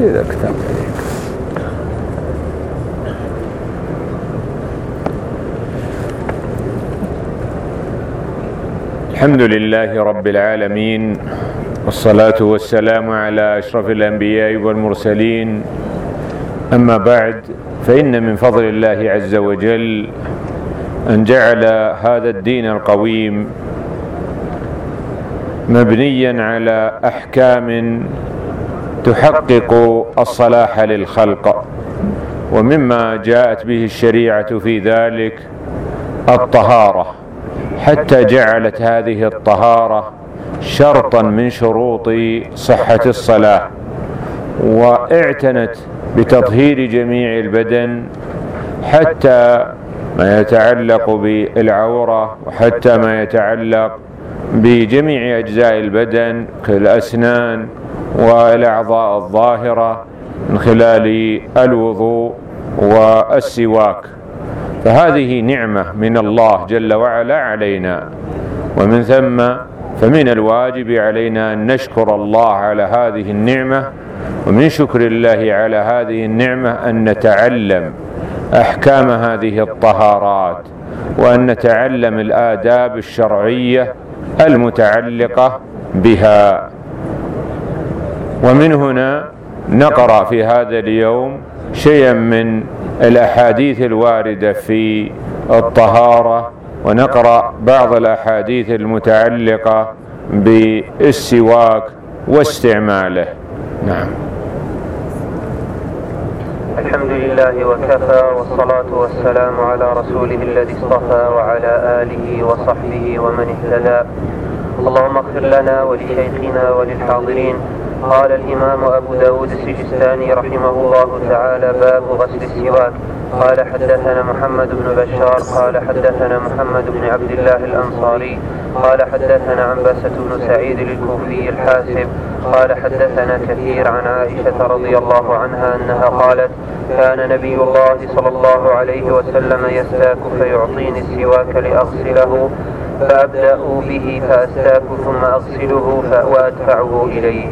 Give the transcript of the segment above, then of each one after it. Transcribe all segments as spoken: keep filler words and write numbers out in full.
إذا كتبت عليك. الحمد لله رب العالمين، والصلاة والسلام على أشرف الأنبياء والمرسلين. أما بعد، فإن من فضل الله عز وجل أن جعل هذا الدين القويم مبنيا على أحكام تحقق الصلاح للخلق، ومما جاءت به الشريعة في ذلك الطهارة، حتى جعلت هذه الطهارة شرطا من شروط صحة الصلاة، واعتنت بتطهير جميع البدن حتى ما يتعلق بالعورة، وحتى ما يتعلق بجميع أجزاء البدن كالأسنان والأعضاء الظاهرة من خلال الوضوء والسواك. فهذه نعمة من الله جل وعلا علينا، ومن ثم فمن الواجب علينا أن نشكر الله على هذه النعمة. ومن شكر الله على هذه النعمة أن نتعلم أحكام هذه الطهارات، وأن نتعلم الآداب الشرعية المتعلقة بها. ومن هنا نقرأ في هذا اليوم شيئا من الأحاديث الواردة في الطهارة، ونقرأ بعض الأحاديث المتعلقة بالسواك واستعماله. نعم. الحمد لله وكفى، والصلاة والسلام على رسوله الذي اصطفى وعلى آله وصحبه ومن اهتدى. اللهم اغفر لنا ولشيخنا وللحاضرين. قال الإمام أبو داود السجستاني رحمه الله تعالى: باب غسل السواك. قال حدثنا محمد بن بشار قال حدثنا محمد بن عبد الله الأنصاري قال حدثنا عنبسة بن سعيد الكوفي الحاسب قال حدثنا كثير عن عائشة رضي الله عنها أنها قالت: كان نبي الله صلى الله عليه وسلم يستاك فيعطيني السواك لأغسله، فأبدأ به فأستاك ثم أغسله وأدفعه إليه.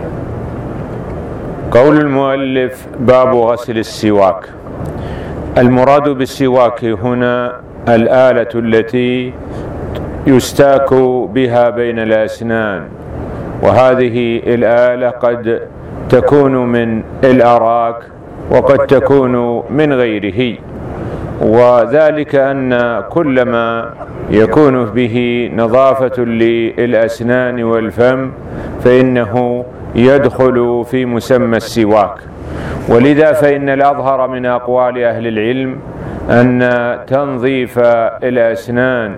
قول المؤلف: باب غسل السواك. المراد بالسواك هنا الآلة التي يستاك بها بين الأسنان، وهذه الآلة قد تكون من الأراك وقد تكون من غيره، وذلك أن كل ما يكون به نظافة للأسنان والفم فإنه يدخل في مسمى السواك. ولذا فإن الأظهر من أقوال أهل العلم أن تنظيف الأسنان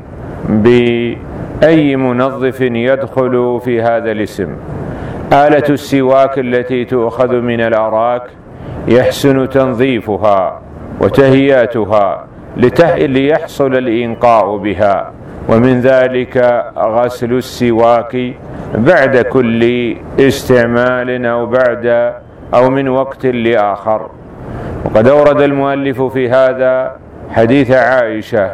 بأي منظف يدخل في هذا الاسم. آلة السواك التي تؤخذ من الأراك يحسن تنظيفها وتهيئتها ليحصل الإنقاء بها، ومن ذلك غسل السواك بعد كل استعمال أو بعد أو من وقت لآخر. وقد أورد المؤلف في هذا حديث عائشة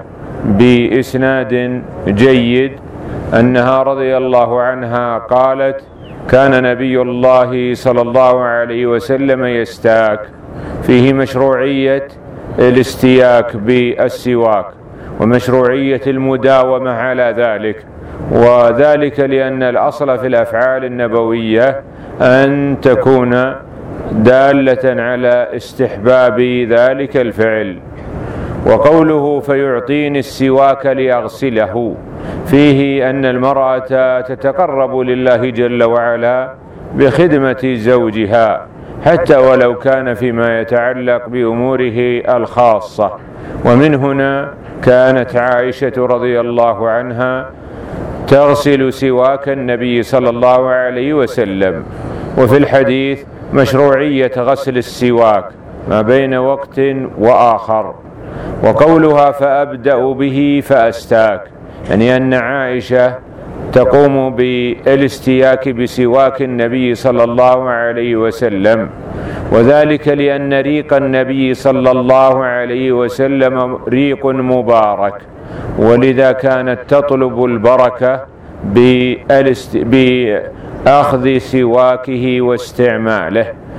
بإسناد جيد أنها رضي الله عنها قالت: كان نبي الله صلى الله عليه وسلم يستاك، فيه مشروعية الاستياك بالسواك ومشروعية المداومة على ذلك، وذلك لأن الأصل في الأفعال النبوية أن تكون دالة على استحباب ذلك الفعل. وقوله فيعطيني السواك لأغسله فيه أن المرأة تتقرب لله جل وعلا بخدمة زوجها حتى ولو كان فيما يتعلق بأموره الخاصة. ومن هنا كانت عائشة رضي الله عنها تغسل سواك النبي صلى الله عليه وسلم. وفي الحديث مشروعية غسل السواك ما بين وقت وآخر. وقولها فأبدأ به فأستاك يعني أن عائشة تقوم بالاستياك بسواك النبي صلى الله عليه وسلم، وذلك لأن ريق النبي صلى الله عليه وسلم ريق مبارك، ولذا كانت تطلب البركة بأخذ سواكه واستعماله.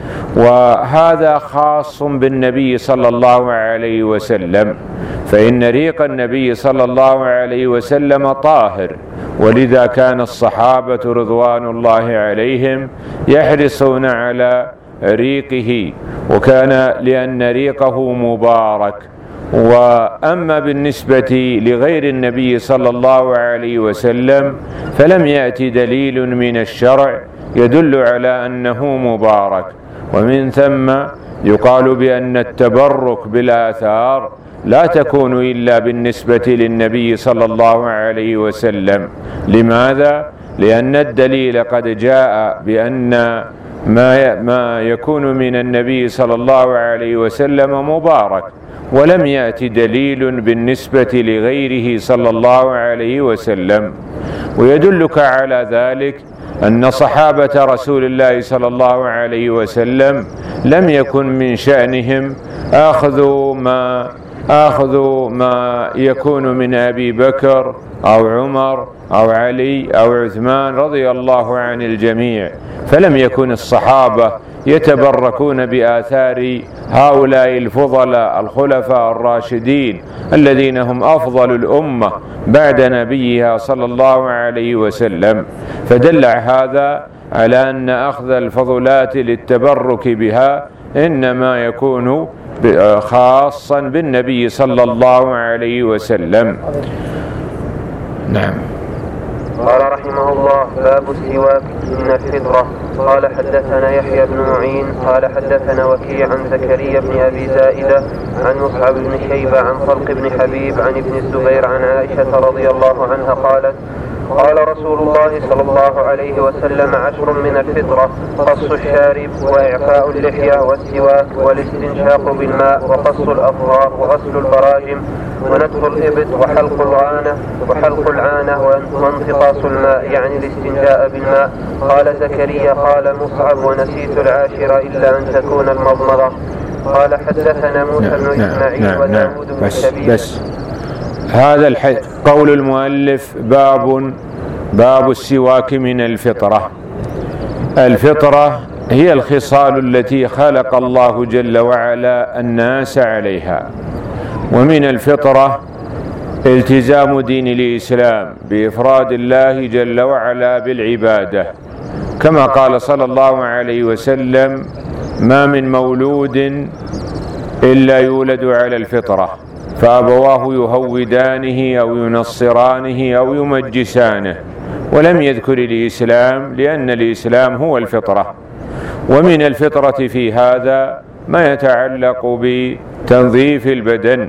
وهذا خاص بالنبي صلى الله عليه وسلم، فإن ريق النبي صلى الله عليه وسلم طاهر، ولذا كان الصحابة رضوان الله عليهم يحرصون على ريقه، وكان لأن ريقه مبارك. وأما بالنسبة لغير النبي صلى الله عليه وسلم فلم يأتي دليل من الشرع يدل على أنه مبارك، ومن ثم يقال بأن التبرك بالآثار لا تكون إلا بالنسبة للنبي صلى الله عليه وسلم. لماذا؟ لأن الدليل قد جاء بأن ما ما يكون من النبي صلى الله عليه وسلم مبارك، ولم يأتي دليل بالنسبة لغيره صلى الله عليه وسلم. ويدلك على ذلك أن صحابة رسول الله صلى الله عليه وسلم لم يكن من شأنهم أخذوا ما أخذوا ما يكون من أبي بكر أو عمر أو علي أو عثمان رضي الله عن الجميع، فلم يكن الصحابة يتبركون بآثار هؤلاء الفضلاء الخلفاء الراشدين الذين هم أفضل الأمة بعد نبيها صلى الله عليه وسلم. فدل هذا على أن أخذ الفضلات للتبرك بها إنما يكون خاصا بالنبي صلى الله عليه وسلم. نعم. قال رحمه الله: باب السواك من الفطرة. قال حدثنا يحيى بن معين قال حدثنا وكيع عن زكريا بن أبي زائدة عن مصعب بن شيبة عن طلق بن حبيب عن ابن الزبير عن عائشة رضي الله عنها قالت: قال رسول الله صلى الله عليه وسلم: عشر من الفطرة: قص الشارب، وإعفاء اللحية، والسواك، والاستنشاق بالماء، وقص الأظفار، وغسل البراجم، ونتف الإبط، وحلق العانة وحلق العانة وانتقاص الماء، يعني الاستنجاء بالماء. قال زكريا: قال مصعب: ونسيت العاشرة إلا أن تكون المضمضة. قال حدثنا موسى بن إسماعيل وداود بن شبيب. بس هذا الحديث قول المؤلف: باب باب السواك من الفطرة. الفطرة هي الخصال التي خلق الله جل وعلا الناس عليها، ومن الفطرة التزام دين الإسلام بإفراد الله جل وعلا بالعبادة، كما قال صلى الله عليه وسلم: ما من مولود إلا يولد على الفطرة، فأبواه يهودانه أو ينصرانه أو يمجسانه. ولم يذكر الإسلام لأن الإسلام هو الفطرة. ومن الفطرة في هذا ما يتعلق بتنظيف البدن،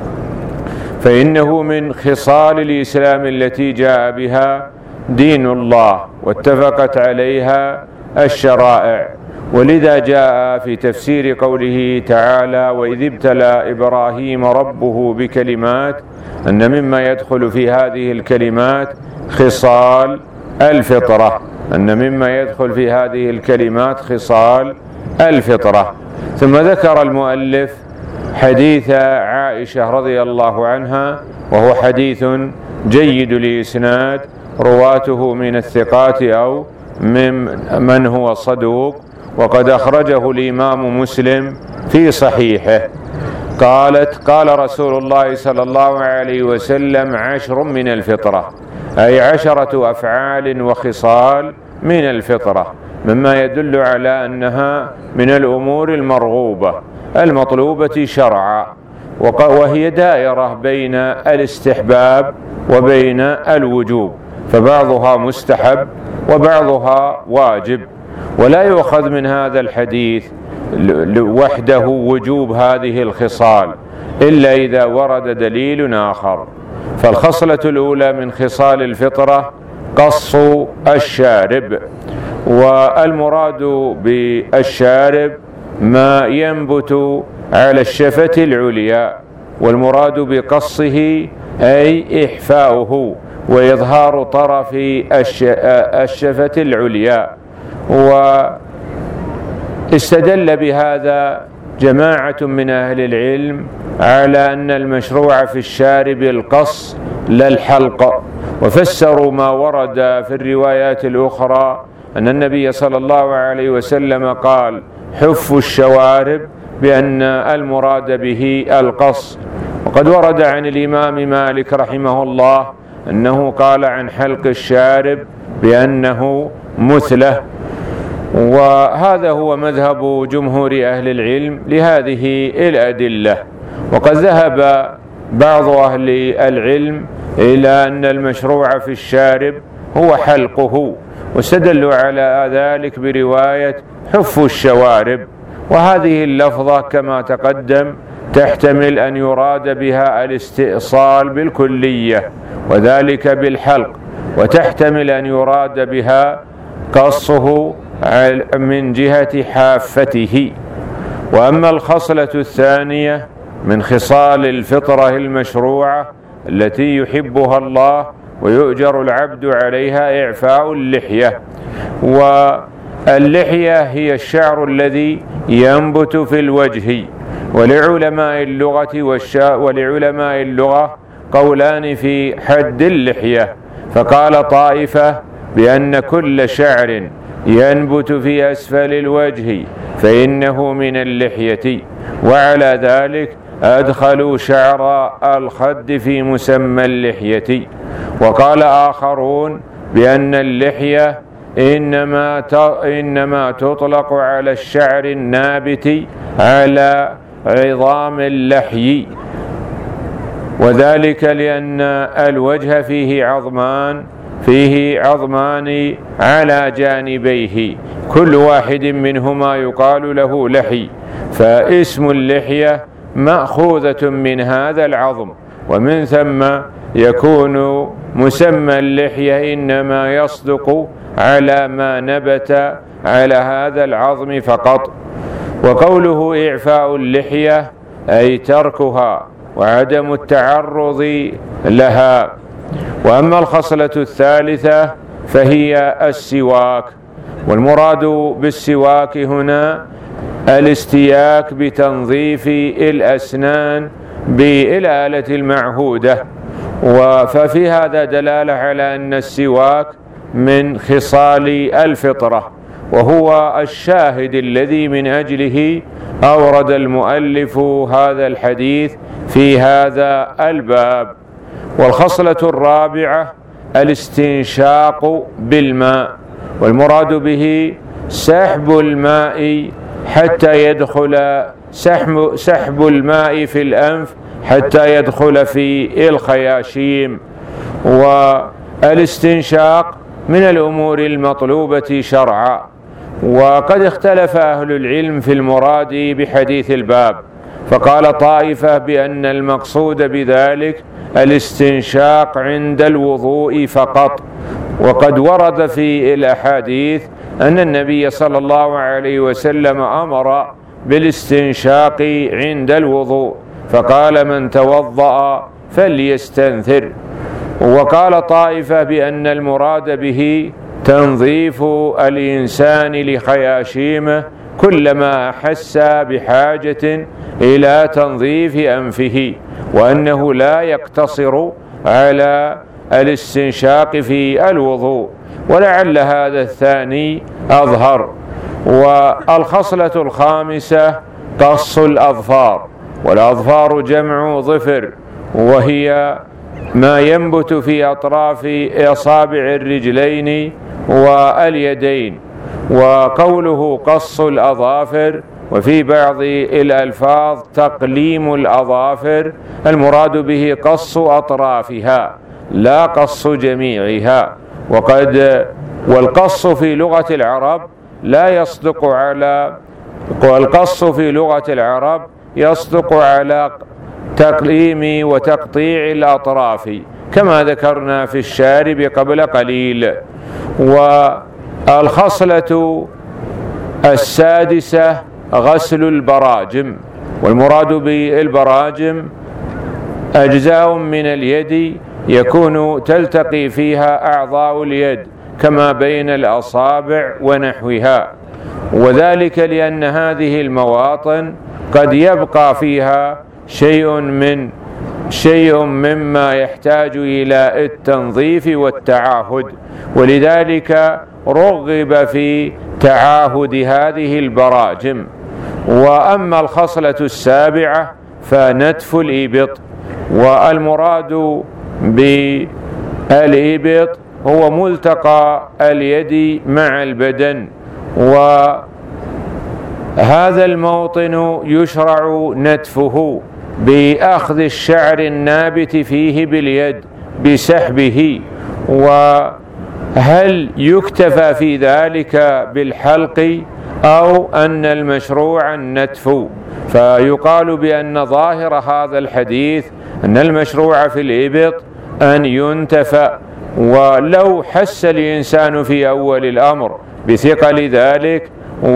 فإنه من خصال الإسلام التي جاء بها دين الله واتفقت عليها الشرائع. ولذا جاء في تفسير قوله تعالى: وإذ ابتلى إبراهيم ربه بكلمات، أن مما يدخل في هذه الكلمات خصال الفطرة، أن مما يدخل في هذه الكلمات خصال الفطرة. ثم ذكر المؤلف حديث عائشة رضي الله عنها، وهو حديث جيد الإسناد، رواته من الثقات أو من من هو صدوق، وقد أخرجه الإمام مسلم في صحيحه. قالت: قال رسول الله صلى الله عليه وسلم: عشر من الفطرة، أي عشرة أفعال وخصال من الفطرة، مما يدل على أنها من الأمور المرغوبة المطلوبة شرعا، وهي دائرة بين الاستحباب وبين الوجوب، فبعضها مستحب وبعضها واجب. ولا يؤخذ من هذا الحديث وحده وجوب هذه الخصال إلا إذا ورد دليل آخر. فالخصلة الأولى من خصال الفطرة قص الشارب، والمراد بالشارب ما ينبت على الشفة العليا، والمراد بقصه أي إحفاؤه وإظهار طرف الشفة العليا. واستدل بهذا جماعة من أهل العلم على أن المشروع في الشارب القص لا الحلق، وفسروا ما ورد في الروايات الأخرى أن النبي صلى الله عليه وسلم قال: حف الشوارب بأن المراد به القص. وقد ورد عن الإمام مالك رحمه الله أنه قال عن حلق الشارب بأنه مثله، وهذا هو مذهب جمهور أهل العلم لهذه الأدلة. وقد ذهب بعض أهل العلم إلى أن المشروع في الشارب هو حلقه، واستدلوا على ذلك برواية حف الشوارب، وهذه اللفظة كما تقدم تحتمل أن يراد بها الاستئصال بالكلية وذلك بالحلق، وتحتمل أن يراد بها قصه من جهة حافته. وأما الخصلة الثانية من خصال الفطرة المشروعة التي يحبها الله ويؤجر العبد عليها إعفاء اللحية. واللحية هي الشعر الذي ينبت في الوجه، ولعلماء اللغة والشا... ولعلماء اللغة قولان في حد اللحية، فقال طائفة بأن كل شعر ينبت في أسفل الوجه فإنه من اللحية، وعلى ذلك أدخلوا شعر الخد في مسمى اللحية. وقال آخرون بأن اللحية إنما إنما تطلق على الشعر النابت على عظام اللحي، وذلك لأن الوجه فيه عظمان فيه عظمان على جانبيه، كل واحد منهما يقال له لحي، فاسم اللحية مأخوذة من هذا العظم، ومن ثم يكون مسمى اللحية إنما يصدق على ما نبت على هذا العظم فقط. وقوله إعفاء اللحية أي تركها وعدم التعرض لها. وأما الخصلة الثالثة فهي السواك، والمراد بالسواك هنا الاستياك بتنظيف الأسنان بالآلة المعهودة. ففي هذا دلالة على أن السواك من خصال الفطرة، وهو الشاهد الذي من أجله أورد المؤلف هذا الحديث في هذا الباب. والخصلة الرابعة الاستنشاق بالماء، والمراد به سحب الماء حتى يدخل سحب, سحب الماء في الأنف حتى يدخل في الخياشيم. والاستنشاق من الأمور المطلوبة شرعا، وقد اختلف أهل العلم في المراد بحديث الباب، فقال طائفة بأن المقصود بذلك الاستنشاق عند الوضوء فقط. وقد ورد في الأحاديث أن النبي صلى الله عليه وسلم أمر بالاستنشاق عند الوضوء، فقال من توضأ فليستنثر. وقال طائفة بأن المراد به تنظيف الإنسان لخياشيمه كلما أحس بحاجة إلى تنظيف أنفه، وأنه لا يقتصر على الاستنشاق في الوضوء، ولعل هذا الثاني أظهر. والخصلة الخامسة قص الأظفار، والأظفار جمع ظفر، وهي ما ينبت في أطراف أصابع الرجلين واليدين. وقوله قص الأظافر، وفي بعض الألفاظ تقليم الأظافر، المراد به قص أطرافها لا قص جميعها. وقد والقص في لغة العرب لا يصدق على والقص في لغة العرب يصدق على تقليم وتقطيع الأطراف كما ذكرنا في الشارب قبل قليل. والخصلة السادسة غسل البراجم، والمراد بالبراجم أجزاء من اليد يكون تلتقي فيها أعضاء اليد كما بين الأصابع ونحوها، وذلك لأن هذه المواطن قد يبقى فيها شيء من شيء مما يحتاج إلى التنظيف والتعاهد، ولذلك رغب في تعاهد هذه البراجم. وأما الخصلة السابعة فنتف الإبط، والمراد بالإبط هو ملتقى اليد مع البدن، وهذا الموطن يشرع نتفه بأخذ الشعر النابت فيه باليد بسحبه. وهل يكتفى في ذلك بالحلق أو أن المشروع النتف؟ فيقال بأن ظاهر هذا الحديث أن المشروع في الإبط أن ينتف، ولو حس الإنسان في أول الأمر بثقل ذلك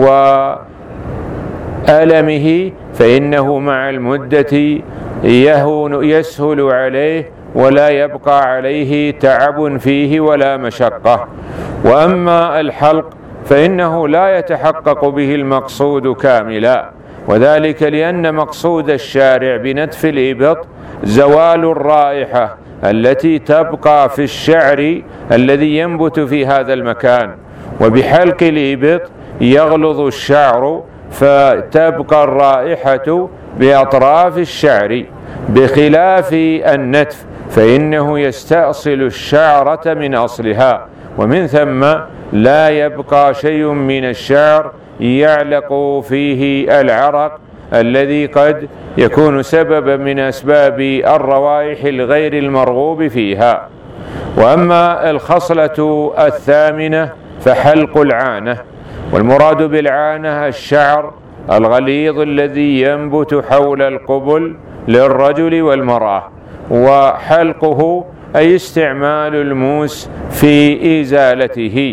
وألمه فإنه مع المدة يهون يسهل عليه ولا يبقى عليه تعب فيه ولا مشقة. وأما الحلق فإنه لا يتحقق به المقصود كاملا، وذلك لأن مقصود الشارع بنتف الإبط زوال الرائحة التي تبقى في الشعر الذي ينبت في هذا المكان، وبحلق الإبط يغلظ الشعر فتبقى الرائحة بأطراف الشعر، بخلاف النتف فإنه يستأصل الشعرة من أصلها، ومن ثم لا يبقى شيء من الشعر يعلق فيه العرق الذي قد يكون سببا من أسباب الروائح الغير المرغوب فيها. وأما الخصلة الثامنة فحلق العانة، والمراد بالعانة الشعر الغليظ الذي ينبت حول القبل للرجل والمرأة، وحلقه أي استعمال الموس في إزالته.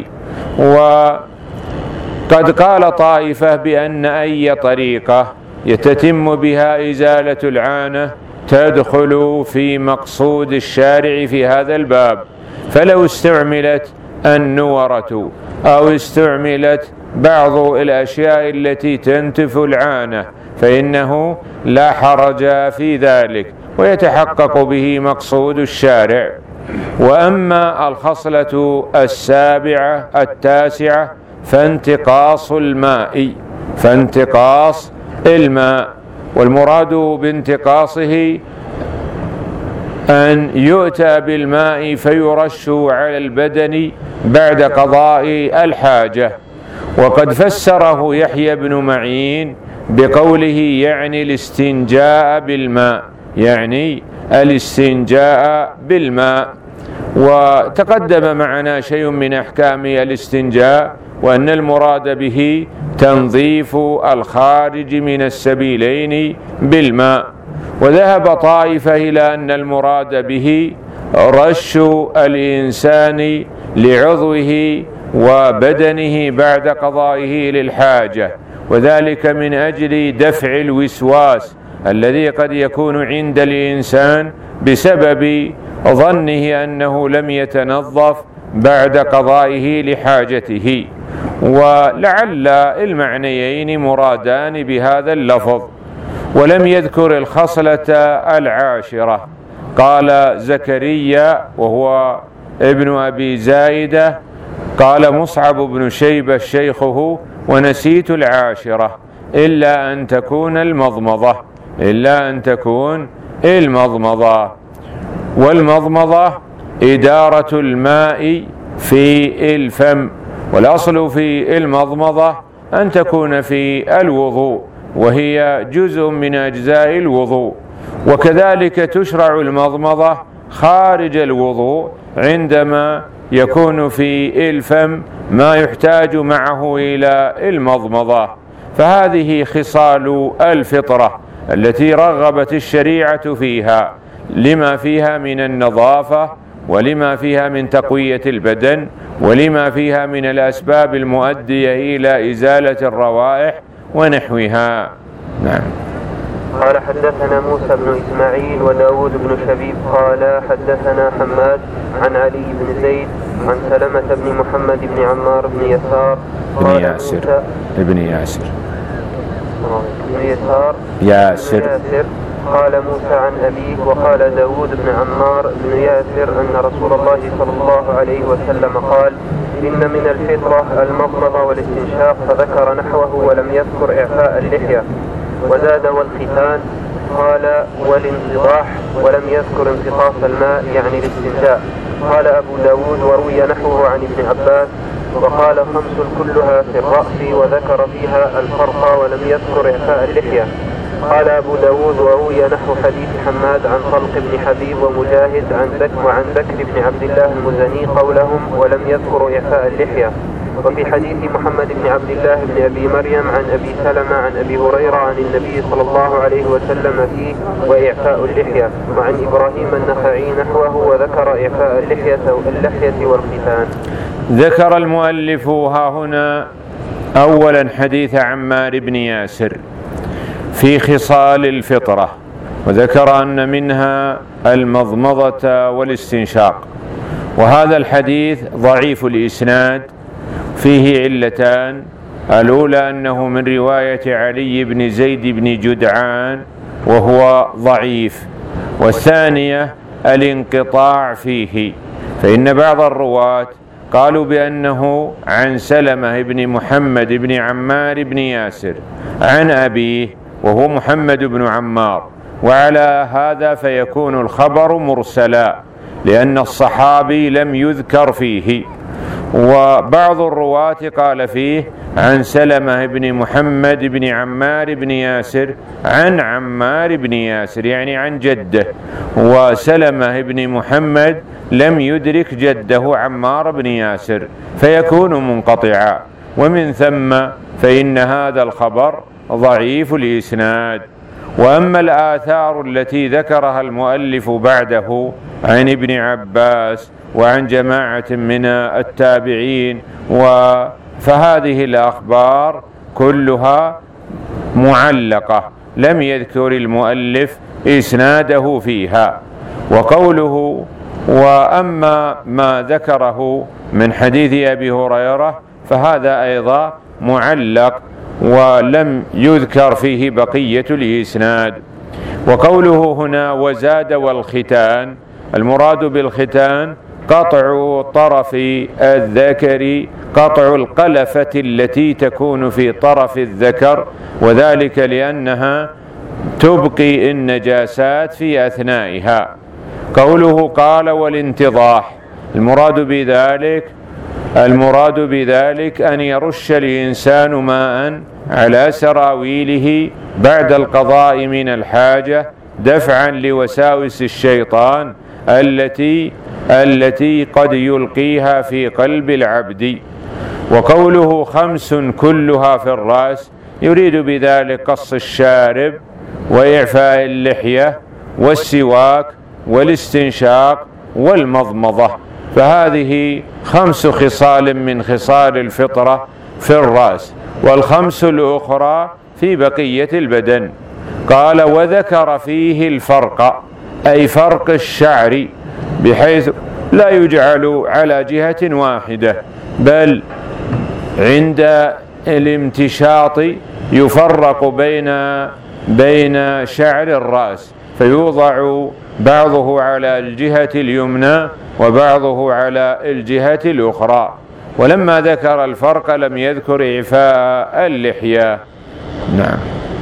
وقد قال طائفة بأن أي طريقة يتتم بها إزالة العانة تدخل في مقصود الشارع في هذا الباب، فلو استعملت النورة أو استعملت بعض الأشياء التي تنتف العانة فإنه لا حرج في ذلك ويتحقق به مقصود الشارع. وأما الخصلة السابعة التاسعة فانتقاص الماء، فانتقاص الماء، والمراد بانتقاصه أن يؤتى بالماء فيرش على البدن بعد قضاء الحاجة. وقد فسره يحيى بن معين بقوله يعني الاستنجاء بالماء، يعني الاستنجاء بالماء. وتقدم معنا شيء من أحكام الاستنجاء، وأن المراد به تنظيف الخارج من السبيلين بالماء. وذهب طائفة إلى أن المراد به رش الإنسان لعضوه وبدنه بعد قضائه للحاجة، وذلك من أجل دفع الوسواس الذي قد يكون عند الإنسان بسبب ظنه أنه لم يتنظف بعد قضائه لحاجته. ولعل المعنيين مرادان بهذا اللفظ. ولم يذكر الخصلة العاشرة. قال زكريا وهو ابن أبي زايدة قال مصعب بن شيبة شيخه ونسيت العاشرة إلا أن تكون المضمضة، إلا أن تكون المضمضة. والمضمضة إدارة الماء في الفم، والأصل في المضمضة أن تكون في الوضوء، وهي جزء من أجزاء الوضوء. وكذلك تشرع المضمضة خارج الوضوء عندما يكون في الفم ما يحتاج معه إلى المضمضة. فهذه خصال الفطرة التي رغبت الشريعة فيها، لما فيها من النظافة، ولما فيها من تقوية البدن، ولما فيها من الأسباب المؤدية إلى إزالة الروائح ونحوها. نعم. قال حدثنا موسى بن إسماعيل وداود بن شبيب قال حدثنا حماد عن علي بن زيد عن سلمة بن محمد بن عمار بن يسار بن ياسر ابن ياسر بن يسار ياسر ياسر قال موسى عن أبيه وقال داود بن عمار بن ياسر أن رسول الله صلى الله عليه وسلم قال إن من الفطرة المضمضة والاستنشاق، فذكر نحوه ولم يذكر إعفاء اللحية. وزاد والختان، قال والانتضاح ولم يذكر امتصاص الماء يعني الاستنجاء. قال أبو داود وروي نحوه عن ابن عباس، وقال خمس كلها في الرأس وذكر فيها الفرق ولم يذكر إعفاء اللحية. قال أبو داود وروي نحو حديث حماد عن طلق بن حبيب ومجاهد عن ذكر وعن ذكر بن عبد الله المزني قولهم ولم يذكروا إعفاء اللحية. وفي حديث محمد بن عبد الله بن أبي مريم عن أبي سلمة عن أبي هريرة عن النبي صلى الله عليه وسلم فيه وإعفاء اللحية. وعن إبراهيم النخعي نحوه وذكر إعفاء اللحية, اللحية والختان. ذكر المؤلف ها هنا أولا حديث عمار بن ياسر في خصال الفطرة، وذكر أن منها المضمضة والاستنشاق، وهذا الحديث ضعيف الإسناد، فيه علتان: الأولى أنه من رواية علي بن زيد بن جدعان وهو ضعيف، والثانية الانقطاع فيه، فإن بعض الرواة قالوا بأنه عن سلمة بن محمد بن عمار بن ياسر عن أبيه وهو محمد بن عمار، وعلى هذا فيكون الخبر مرسلا لأن الصحابي لم يذكر فيه. وبعض الرواة قال فيه عن سلمة بن محمد بن عمار بن ياسر عن عمار بن ياسر، يعني عن جده، وسلمة بن محمد لم يدرك جده عمار بن ياسر فيكون منقطعا، ومن ثم فإن هذا الخبر ضعيف الإسناد. وأما الآثار التي ذكرها المؤلف بعده عن ابن عباس وعن جماعة من التابعين فهذه الأخبار كلها معلقة لم يذكر المؤلف إسناده فيها. وقوله وأما ما ذكره من حديث أبي هريرة فهذا أيضا معلق ولم يذكر فيه بقية الإسناد. وقوله هنا وزاد والختان، المراد بالختان قطع طرف الذكر، قطع القلفة التي تكون في طرف الذكر، وذلك لأنها تبقي النجاسات في أثنائها. قوله قال والانتضاح، المراد بذلك المراد بذلك أن يرش الإنسان ماء على سراويله بعد القضاء من الحاجة دفعا لوساوس الشيطان التي التي قد يلقيها في قلب العبد. وقوله خمس كلها في الرأس يريد بذلك قص الشارب وإعفاء اللحية والسواك والاستنشاق والمضمضة، فهذه خمس خصال من خصال الفطرة في الرأس، والخمس الأخرى في بقية البدن. قال وذكر فيه الفرق، أي فرق الشعر، بحيث لا يجعل على جهة واحدة، بل عند الامتشاط يفرق بين بين شعر الرأس، فيوضع بعضه على الجهة اليمنى وبعضه على الجهة الأخرى. ولما ذكر الفرق لم يذكر إعفاء اللحية. نعم.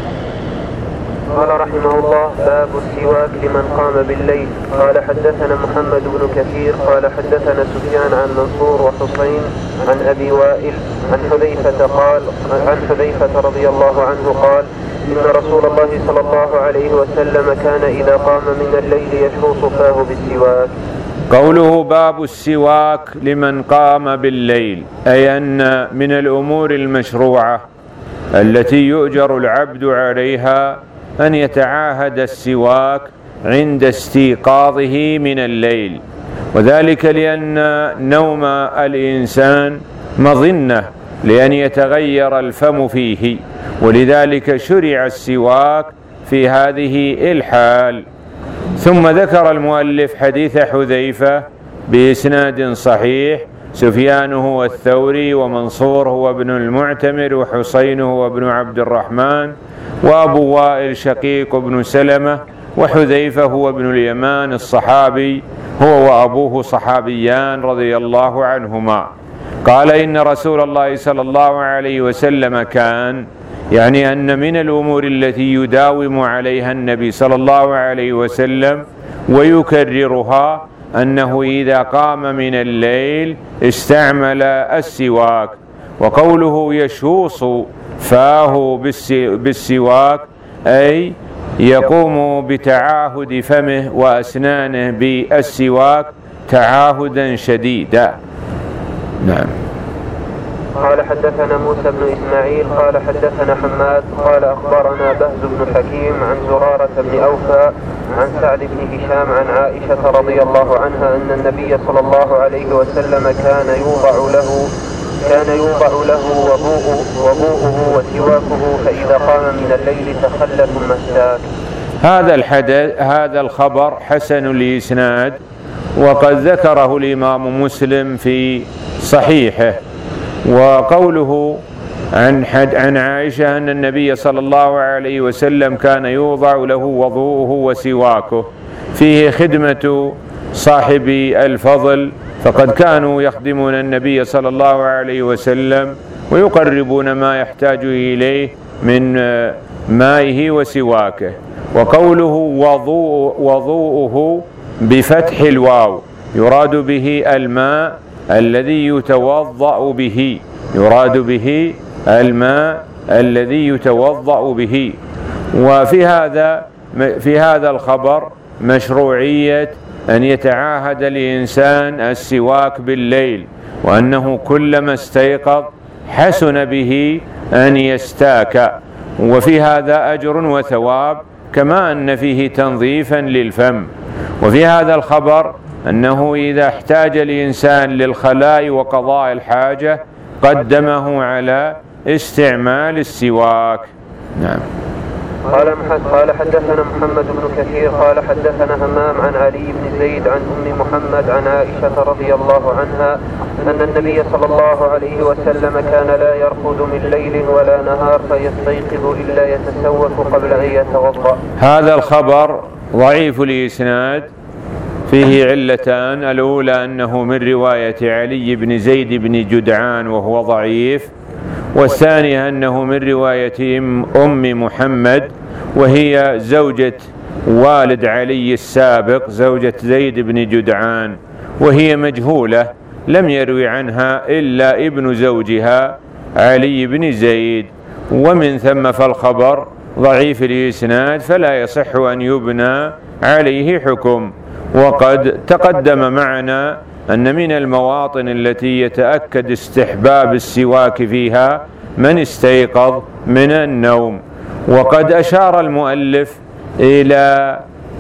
قال رحمه الله باب السواك لمن قام بالليل. قال حدثنا محمد بن كثير قال حدثنا سفيان عن منصور وحسين عن أبي وائل عن حذيفة قال عن حذيفة رضي الله عنه قال إن رسول الله صلى الله عليه وسلم كان إذا قام من الليل يشوط فاه بالسواك. قوله باب السواك لمن قام بالليل، أي أن من الأمور المشروعة التي يؤجر العبد عليها أن يتعاهد السواك عند استيقاظه من الليل، وذلك لأن نوم الإنسان مظنة لأن يتغير الفم فيه، ولذلك شرع السواك في هذه الحال. ثم ذكر المؤلف حديث حذيفة بإسناد صحيح، سفيان هو الثوري ومنصور هو ابن المعتمر وحسين هو ابن عبد الرحمن وأبو وائل شقيق ابن سلمة وحذيفة هو ابن اليمان الصحابي، هو وأبوه صحابيان رضي الله عنهما. قال إن رسول الله صلى الله عليه وسلم كان، يعني أن من الأمور التي يداوم عليها النبي صلى الله عليه وسلم ويكررها أنه إذا قام من الليل استعمل السواك. وقوله يشوص فاه بالسواك أي يقوم بتعاهد فمه وأسنانه بالسواك تعاهدا شديدا. نعم. قال حدثنا موسى بن إسماعيل قال حدثنا حماد قال أخبرنا بهز بن حكيم عن زرارة بن أوفى عن سعد بن هشام عن عائشة رضي الله عنها أن النبي صلى الله عليه وسلم كان يوضع له كان يوضع له وضوء وضوءه وسواكه فإذا قام من الليل تخلى ثم استاك. هذا الحدث هذا الخبر حسن الإسناد، وقد ذكره الإمام مسلم في صحيحه. وقوله عن حد عن عائشة أن النبي صلى الله عليه وسلم كان يوضع له وضوءه وسواكه فيه خدمة صاحب الفضل، فقد كانوا يخدمون النبي صلى الله عليه وسلم ويقربون ما يحتاج إليه من مائه وسواكه. وقوله وضوء وضوءه بفتح الواو يراد به الماء الذي يتوضأ به يراد به الماء الذي يتوضأ به. وفي هذا في هذا الخبر مشروعية أن يتعاهد الإنسان السواك بالليل، وأنه كلما استيقظ حسن به أن يستاك، وفي هذا أجر وثواب كما أن فيه تنظيفا للفم. وفي هذا الخبر أنه إذا احتاج الإنسان للخلاء وقضاء الحاجة قدمه على استعمال السواك. نعم. قال قال حدثنا محمد بن كثير قال حدثنا همام عن علي بن زيد عن أم محمد عن عائشة رضي الله عنها أن النبي صلى الله عليه وسلم كان لا يرقد من ليل ولا نهار فيستيقظ إلا يتسوك قبل أن يتوضأ. هذا الخبر ضعيف الإسناد، فيه علتان: الأولى أنه من رواية علي بن زيد بن جدعان وهو ضعيف، والثانية أنه من رواية أم محمد وهي زوجة والد علي السابق زوجة زيد بن جدعان، وهي مجهولة لم يروي عنها إلا ابن زوجها علي بن زيد، ومن ثم فالخبر ضعيف الإسناد فلا يصح أن يبنى عليه حكم. وقد تقدم معنا أن من المواطن التي يتأكد استحباب السواك فيها من استيقظ من النوم. وقد أشار المؤلف إلى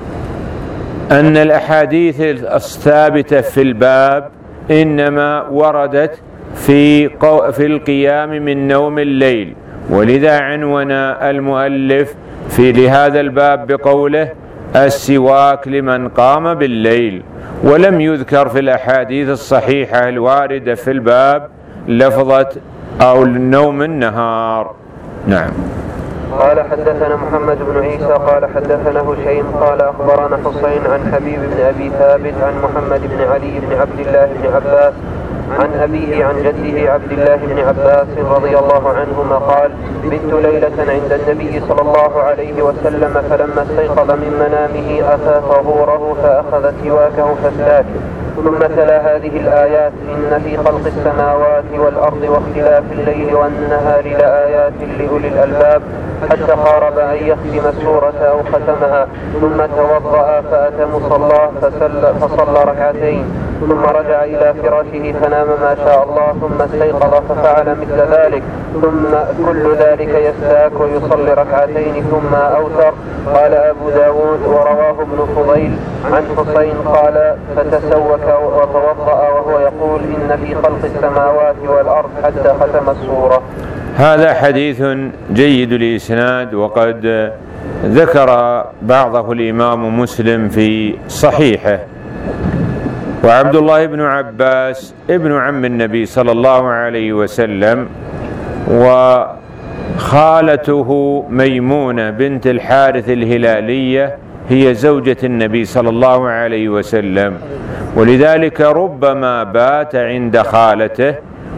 أن الأحاديث الثابتة في الباب إنما وردت في في القيام من نوم الليل، ولذا عنون المؤلف في لهذا الباب بقوله السواك لمن قام بالليل، ولم يذكر في الأحاديث الصحيحة الواردة في الباب لفظة أو النوم النهار. نعم. قال حدثنا محمد بن عيسى قال حدثنا هشيم قال أخبرنا حسين عن حبيب بن أبي ثابت عن محمد بن علي بن عبد الله بن عباس عن أبيه عن جده عبد الله بن عباس رضي الله عنهما قال: بت ليلة عند النبي صلى الله عليه وسلم فلما استيقظ من منامه أتى طهوره فأخذ سواكه فاستاك، ثم تلا هذه الآيات: إن في خلق السماوات والأرض واختلاف الليل والنهار لآيات لأولي الألباب، حتى قارب أن يختم السورة أو ختمها، ثم توضأ فأتى مصلاه فصلى ركعتين، ثم رجع إلى فراشه فنام ما شاء الله، ثم استيقظ ففعل مثل ذلك، ثم كل ذلك يستاك ويصلي ركعتين ثم أوتر. قال أبو داود ورواه ابن فضيل عن حسين قال: فتسوك وتوضأ وهو يقول إن في خلق السماوات والأرض حتى ختم السورة. هذا حديث جيد الإسناد، وقد ذكر بعضه الإمام مسلم في صحيحه. وعبد الله بن عباس ابن عم النبي صلى الله عليه وسلم، وخالته ميمونة بنت الحارث الهلالية هي زوجة النبي صلى الله عليه وسلم، ولذلك ربما بات عند خالته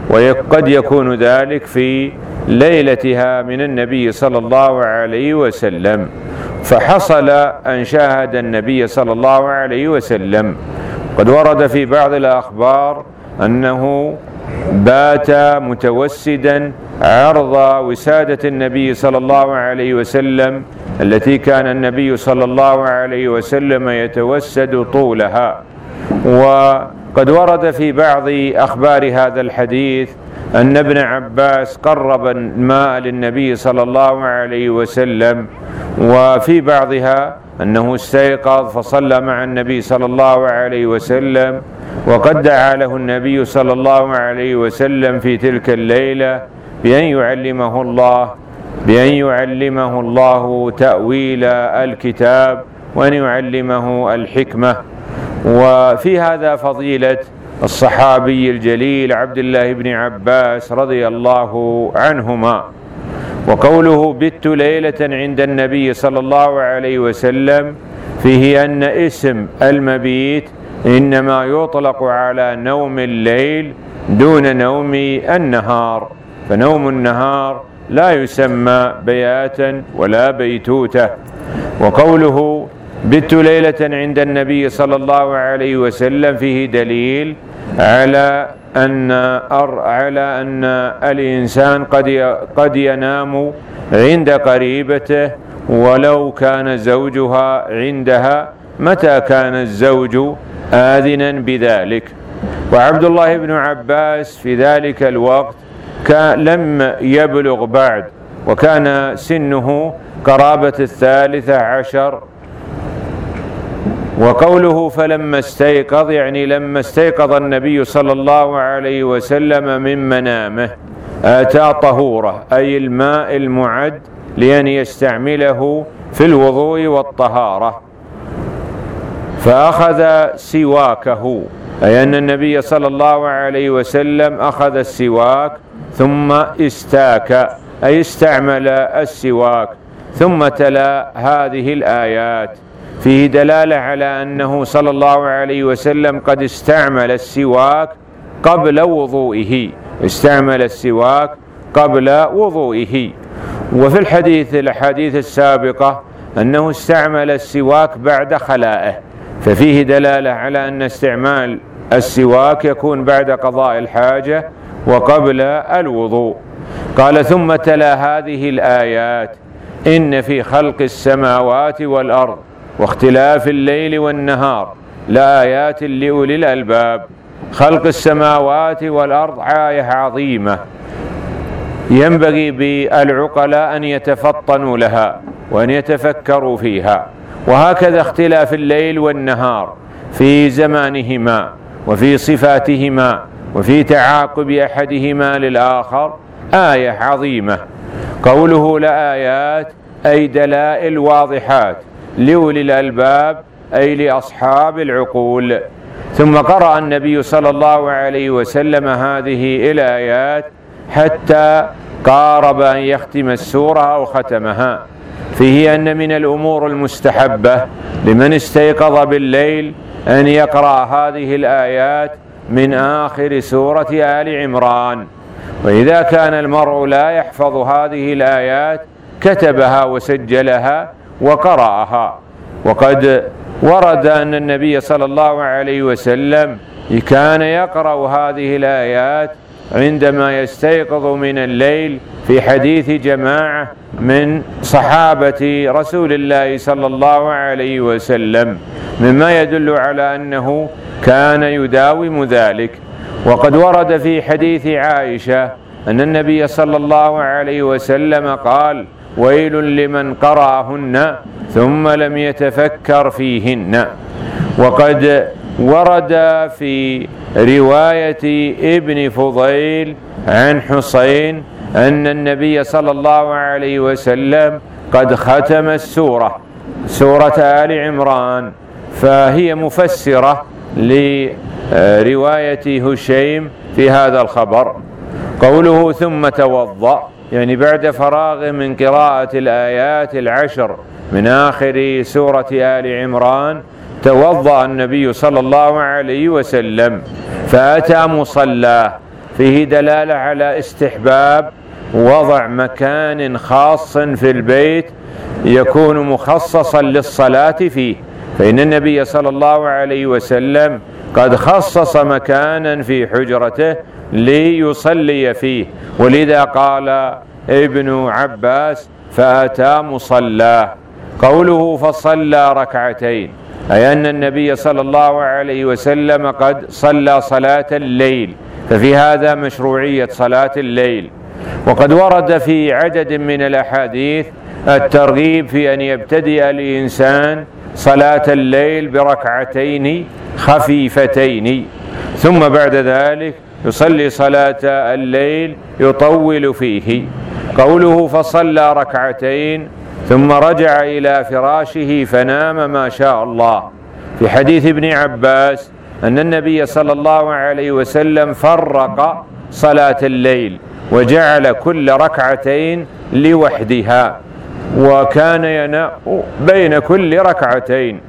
وقد يكون ذلك في ليلتها من النبي صلى الله عليه وسلم. فحصل أن شاهد النبي صلى الله عليه وسلم. قد ورد في بعض الأخبار أنه بات متوسدا عرض وسادة النبي صلى الله عليه وسلم التي كان النبي صلى الله عليه وسلم يتوسد طولها. وقد ورد في بعض أخبار هذا الحديث أن ابن عباس قرب الماء للنبي صلى الله عليه وسلم، وفي بعضها أنه استيقظ فصلى مع النبي صلى الله عليه وسلم، وقد دعا له النبي صلى الله عليه وسلم في تلك الليلة بأن يعلمه الله بأن يعلمه الله تأويل الكتاب وأن يعلمه الحكمة. وفي هذا فضيلة الصحابي الجليل عبد الله بن عباس رضي الله عنهما. وقوله بت ليلة عند النبي صلى الله عليه وسلم فيه أن اسم المبيت إنما يطلق على نوم الليل دون نوم النهار، فنوم النهار لا يسمى بياتا ولا بيتوتة. وقوله بت ليلة عند النبي صلى الله عليه وسلم فيه دليل على أن على أن الإنسان قد قد ينام عند قريبته ولو كان زوجها عندها متى كان الزوج آذنا بذلك. وعبد الله بن عباس في ذلك الوقت كان لم يبلغ بعد، وكان سنه قرابة الثالثة عشر. وقوله فلما استيقظ يعني لما استيقظ النبي صلى الله عليه وسلم من منامه آتى طهوره، أي الماء المعد لأن يستعمله في الوضوء والطهارة، فأخذ سواكه، أي أن النبي صلى الله عليه وسلم أخذ السواك ثم استاك، أي استعمل السواك، ثم تلا هذه الآيات. فيه دلالة على أنه صلى الله عليه وسلم قد استعمل السواك قبل وضوئه استعمل السواك قبل وضوئه. وفي الحديث الأحاديث السابقة أنه استعمل السواك بعد خلائه، ففيه دلالة على أن استعمال السواك يكون بعد قضاء الحاجة وقبل الوضوء. قال ثم تلا هذه الآيات إن في خلق السماوات والأرض واختلاف الليل والنهار لآيات لأولي الألباب. خلق السماوات والأرض آية عظيمة ينبغي بالعقلاء أن يتفطنوا لها وأن يتفكروا فيها. وهكذا اختلاف الليل والنهار في زمانهما وفي صفاتهما وفي تعاقب أحدهما للآخر آية عظيمة. قوله لآيات أي دلائل واضحات لأولي الألباب أي لأصحاب العقول. ثم قرأ النبي صلى الله عليه وسلم هذه الآيات حتى قارب أن يختم السورة أو ختمها. فيه أن من الأمور المستحبة لمن استيقظ بالليل أن يقرأ هذه الآيات من آخر سورة آل عمران. وإذا كان المرء لا يحفظ هذه الآيات كتبها وسجلها وقرأها. وقد ورد أن النبي صلى الله عليه وسلم كان يقرأ هذه الآيات عندما يستيقظ من الليل في حديث جماعة من صحابة رسول الله صلى الله عليه وسلم، مما يدل على أنه كان يداوم ذلك. وقد ورد في حديث عائشة أن النبي صلى الله عليه وسلم قال ويل لمن قرأهن ثم لم يتفكر فيهن. وقد ورد في رواية ابن فضيل عن حسين أن النبي صلى الله عليه وسلم قد ختم السورة سورة آل عمران، فهي مفسرة لرواية هشيم في هذا الخبر. قوله ثم توضأ يعني بعد فراغ من قراءة الآيات العشر من آخر سورة آل عمران توضأ النبي صلى الله عليه وسلم فأتى مصلاه فيه دلالة على استحباب وضع مكان خاص في البيت يكون مخصصا للصلاة فيه، فإن النبي صلى الله عليه وسلم قد خصص مكانا في حجرته ليصلي فيه، ولذا قال ابن عباس فأتى مصلاه. قوله فصلى ركعتين أي أن النبي صلى الله عليه وسلم قد صلى صلاة الليل، ففي هذا مشروعية صلاة الليل. وقد ورد في عدد من الأحاديث الترغيب في أن يبتدئ الإنسان صلاة الليل بركعتين خفيفتين، ثم بعد ذلك يصلي صلاة الليل يطول فيه. قوله فصلى ركعتين ثم رجع إلى فراشه فنام ما شاء الله، في حديث ابن عباس أن النبي صلى الله عليه وسلم فرق صلاة الليل وجعل كل ركعتين لوحدها، وكان ينام بين كل ركعتين.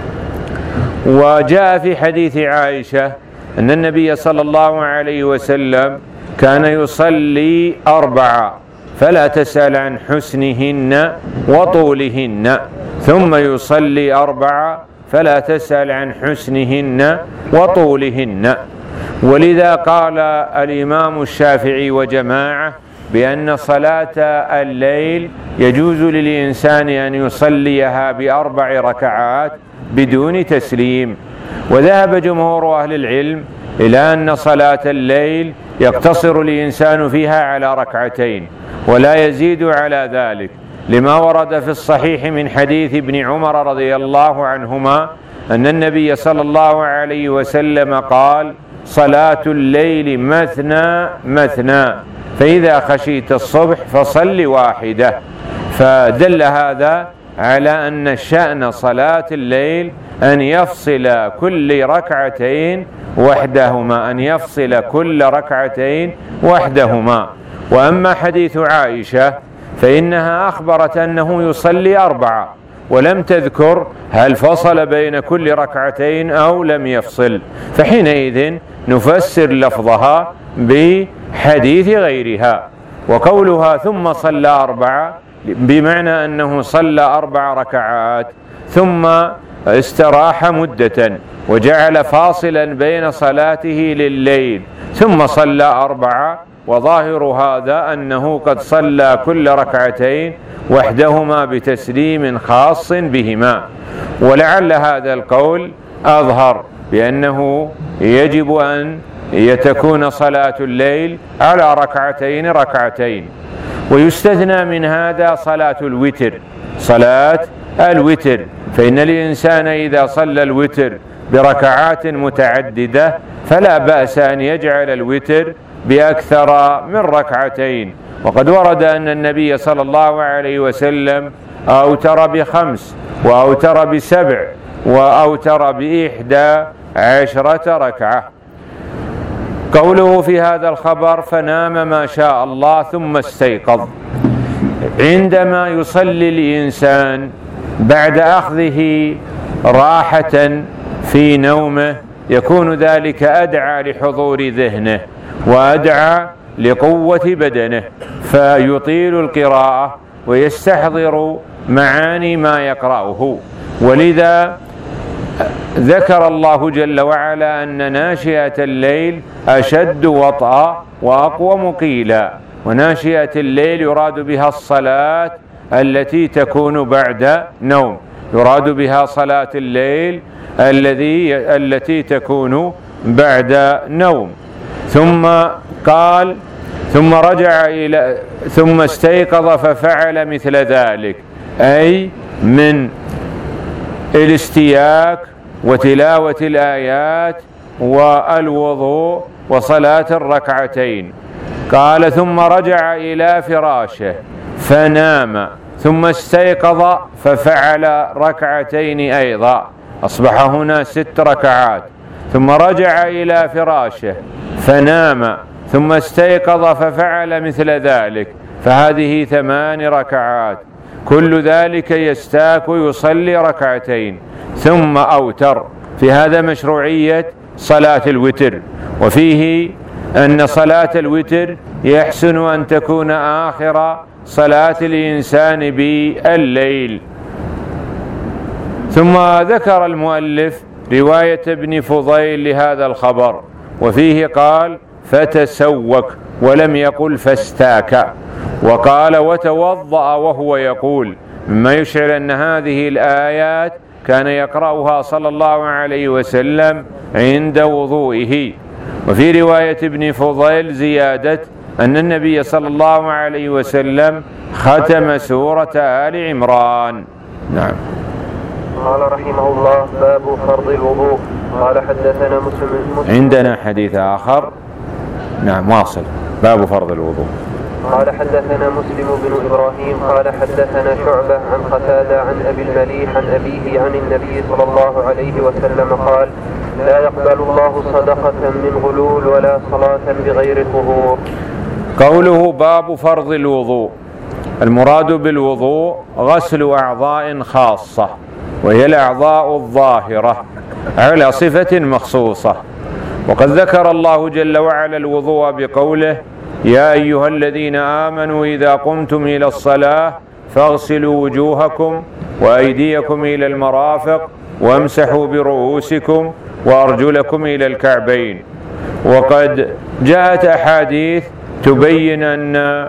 وجاء في حديث عائشة أن النبي صلى الله عليه وسلم كان يصلي أربعة فلا تسأل عن حسنهن وطولهن، ثم يصلي أربعة فلا تسأل عن حسنهن وطولهن. ولذا قال الإمام الشافعي وجماعة بأن صلاة الليل يجوز للإنسان أن يصليها بأربع ركعات بدون تسليم. وذهب جمهور أهل العلم إلى أن صلاة الليل يقتصر الإنسان فيها على ركعتين ولا يزيد على ذلك، لما ورد في الصحيح من حديث ابن عمر رضي الله عنهما أن النبي صلى الله عليه وسلم قال صلاة الليل مثنى مثنى، فإذا خشيت الصبح فصل واحدة. فدل هذا على أن شأن صلاة الليل أن يفصل كل ركعتين وحدهما، أن يفصل كل ركعتين وحدهما. وأما حديث عائشة فإنها أخبرت أنه يصلي أربعة ولم تذكر هل فصل بين كل ركعتين أو لم يفصل، فحينئذ نفسر لفظها بحديث غيرها. وقولها ثم صلى أربعة بمعنى أنه صلى أربع ركعات ثم استراح مدة وجعل فاصلا بين صلاته لليل ثم صلى أربعة، وظاهر هذا أنه قد صلى كل ركعتين وحدهما بتسليم خاص بهما. ولعل هذا القول أظهر بأنه يجب أن يتكون صلاة الليل على ركعتين ركعتين. ويستثنى من هذا صلاة الوتر، صلاة الوتر، فإن الإنسان إذا صلى الوتر بركعات متعددة فلا بأس أن يجعل الوتر بأكثر من ركعتين. وقد ورد أن النبي صلى الله عليه وسلم أوتر بخمس وأوتر بسبع وأوتر بإحدى عشرة ركعة. قوله في هذا الخبر فنام ما شاء الله ثم استيقظ، عندما يصلي الإنسان بعد أخذه راحة في نومه يكون ذلك أدعى لحضور ذهنه وأدعى لقوة بدنه، فيطيل القراءة ويستحضر معاني ما يقرأه. ولذا ذكر الله جل وعلا أن ناشئة الليل أشد وطأ وأقوم قيلا، وناشئة الليل يراد بها الصلاة التي تكون بعد نوم، يراد بها صلاة الليل الذي التي تكون بعد نوم. ثم قال ثم رجع إلى ثم استيقظ ففعل مثل ذلك، أي من الاستياك وتلاوة الآيات والوضوء وصلاة الركعتين. قال ثم رجع إلى فراشه فنام ثم استيقظ ففعل ركعتين أيضا، أصبح هنا ست ركعات. ثم رجع إلى فراشه فنام ثم استيقظ ففعل مثل ذلك، فهذه ثمان ركعات. كل ذلك يستاك ويصلي ركعتين ثم أوتر. في هذا مشروعية صلاة الوتر. وفيه أن صلاة الوتر يحسن أن تكون آخر صلاة الإنسان بالليل. ثم ذكر المؤلف رواية ابن فضيل لهذا الخبر، وفيه قال فتسوك ولم يقل فاستاك، وقال وتوضأ وهو يقول، مما يشعر أن هذه الآيات كان يقرأها صلى الله عليه وسلم عند وضوئه. وفي رواية ابن فضيل زيادة أن النبي صلى الله عليه وسلم ختم سورة آل عمران. نعم. قال رحمه الله باب فرض الوضوء. قال حدثنا مسلم. عندنا حديث آخر. نعم واصل. باب فرض الوضوء. قال حدثنا مسلم بن إبراهيم قال حدثنا شعبة عن قتادة عن أبي المليح عن أبيه عن النبي صلى الله عليه وسلم قال لا يقبل الله صدقة من غلول ولا صلاة بغير طهور. قوله باب فرض الوضوء، المراد بالوضوء غسل أعضاء خاصة، وهي الأعضاء الظاهرة على صفة مخصوصة. وقد ذكر الله جل وعلا الوضوء بقوله يا أيها الذين آمنوا إذا قمتم إلى الصلاة فاغسلوا وجوهكم وأيديكم إلى المرافق وامسحوا برؤوسكم وأرجلكم إلى الكعبين. وقد جاءت أحاديث تبين أن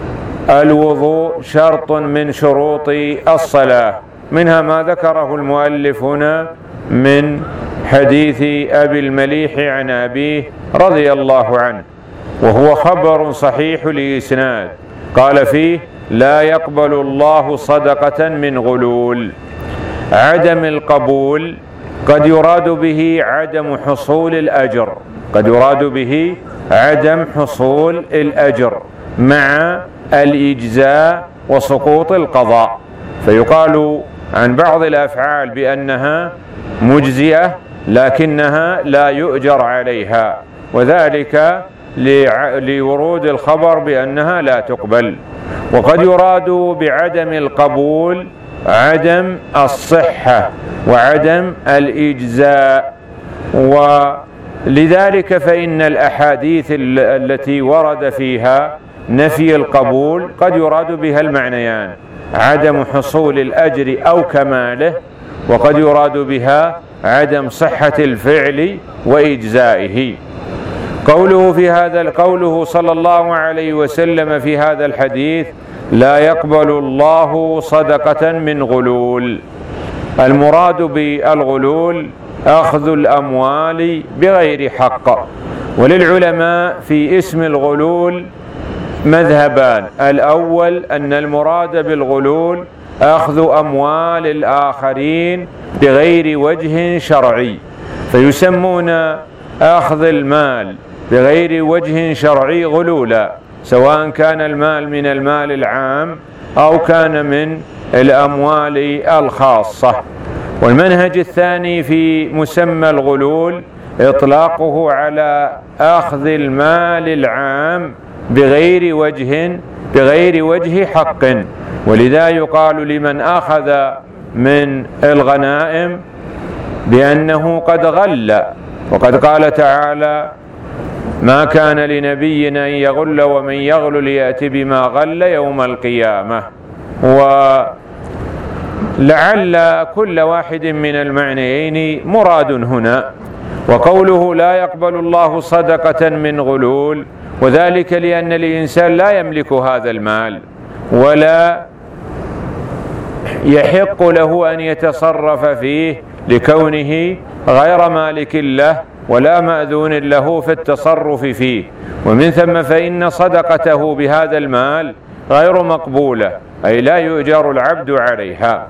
الوضوء شرط من شروط الصلاة، منها ما ذكره المؤلف هنا من حديث أبي المليح عن أبيه رضي الله عنه، وهو خبر صحيح الإسناد قال فيه لا يقبل الله صدقة من غلول. عدم القبول قد يراد به عدم حصول الأجر، قد يراد به عدم حصول الأجر مع الإجزاء وسقوط القضاء، فيقال عن بعض الأفعال بأنها مجزئة لكنها لا يؤجر عليها، وذلك لورود الخبر بأنها لا تقبل. وقد يراد بعدم القبول عدم الصحة وعدم الإجزاء، ولذلك فإن الأحاديث التي ورد فيها نفي القبول قد يراد بها المعنيان، عدم حصول الأجر أو كماله، وقد يراد بها عدم صحة الفعل وإجزائه. قوله في هذا قوله صلى الله عليه وسلم في هذا الحديث لا يقبل الله صدقة من غلول، المراد بالغلول أخذ الأموال بغير حق. وللعلماء في اسم الغلول مذهبان، الأول أن المراد بالغلول أخذ أموال الآخرين بغير وجه شرعي، فيسمون أخذ المال بغير وجه شرعي غلولا، سواء كان المال من المال العام أو كان من الأموال الخاصة. والمنهج الثاني في مسمى الغلول إطلاقه على أخذ المال العام بغير وجه بغير وجه حق، ولذا يقال لمن أخذ من الغنائم بأنه قد غل، وقد قال تعالى ما كان لنبي أن يغل ومن يغل يأتي بما غل يوم القيامة. ولعل كل واحد من المعنيين مراد هنا. وقوله لا يقبل الله صدقة من غلول، وذلك لأن الإنسان لا يملك هذا المال ولا يحق له أن يتصرف فيه لكونه غير مالك له ولا مأذون له في التصرف فيه، ومن ثم فإن صدقته بهذا المال غير مقبولة، أي لا يؤجر العبد عليها.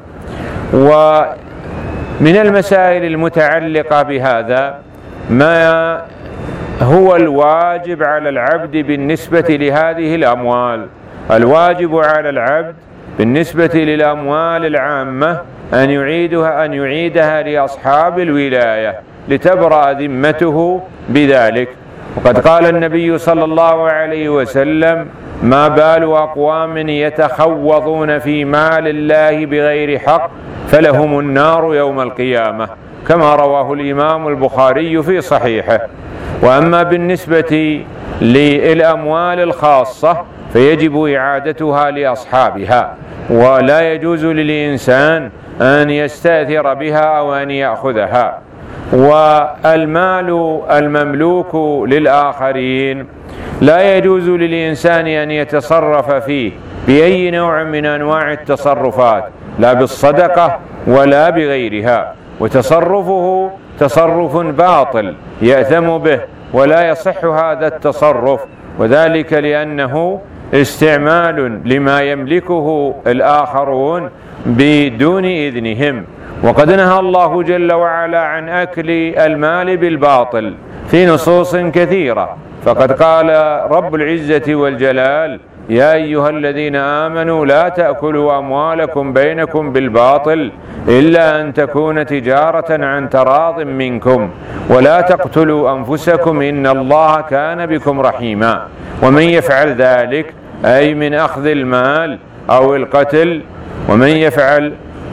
ومن المسائل المتعلقة بهذا ما هو الواجب على العبد بالنسبة لهذه الأموال. الواجب على العبد بالنسبة للأموال العامة أن يعيدها أن يعيدها لأصحاب الولاية لتبرأ ذمته بذلك. وقد قال النبي صلى الله عليه وسلم ما بال أقوام يتخوضون في مال الله بغير حق فلهم النار يوم القيامة، كما رواه الإمام البخاري في صحيحه. وأما بالنسبة للأموال الخاصة فيجب إعادتها لأصحابها، ولا يجوز للإنسان أن يستأثر بها أو أن يأخذها. والمال المملوك للآخرين لا يجوز للإنسان أن يتصرف فيه بأي نوع من أنواع التصرفات، لا بالصدقة ولا بغيرها، وتصرفه تصرف باطل يأثم به ولا يصح هذا التصرف، وذلك لأنه استعمال لما يملكه الآخرون بدون إذنهم. وقد نهى الله جل وعلا عن أكل المال بالباطل في نصوص كثيرة، فقد قال رب العزة والجلال: يا أيها الذين آمنوا لا تأكلوا أموالكم بينكم بالباطل إلا أن تكون تجارة عن تراض منكم ولا تقتلوا أنفسكم إن الله كان بكم رحيما. ومن يفعل ذلك أي من أخذ المال أو القتل، ومن يفعل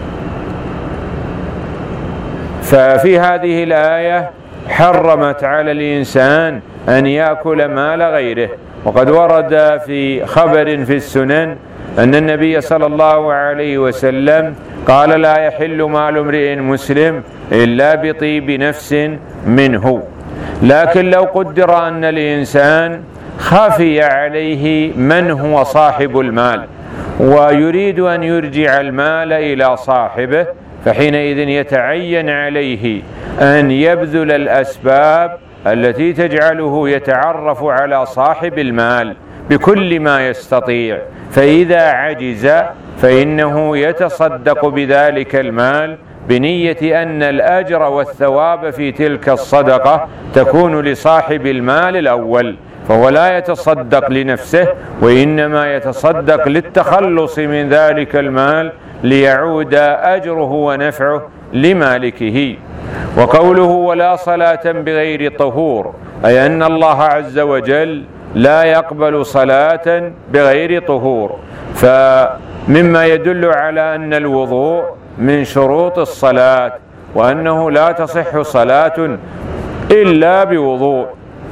ففي هذه الآية حرمت على الإنسان أن يأكل مال غيره. وقد ورد في خبر في السنن أن النبي صلى الله عليه وسلم قال: لا يحل مال امرئ مسلم إلا بطيب نفس منه. لكن لو قدر أن الإنسان خفي عليه من هو صاحب المال ويريد أن يرجع المال إلى صاحبه، فحينئذ يتعين عليه أن يبذل الأسباب التي تجعله يتعرف على صاحب المال بكل ما يستطيع، فإذا عجز فإنه يتصدق بذلك المال بنية أن الأجر والثواب في تلك الصدقة تكون لصاحب المال الأول، فهو لا يتصدق لنفسه وإنما يتصدق للتخلص من ذلك المال ليعود أجره ونفعه لمالكه. وقوله: ولا صلاة بغير طهور، أي أن الله عز وجل لا يقبل صلاة بغير طهور، فمما يدل على أن الوضوء من شروط الصلاة، وأنه لا تصح صلاة إلا بوضوء.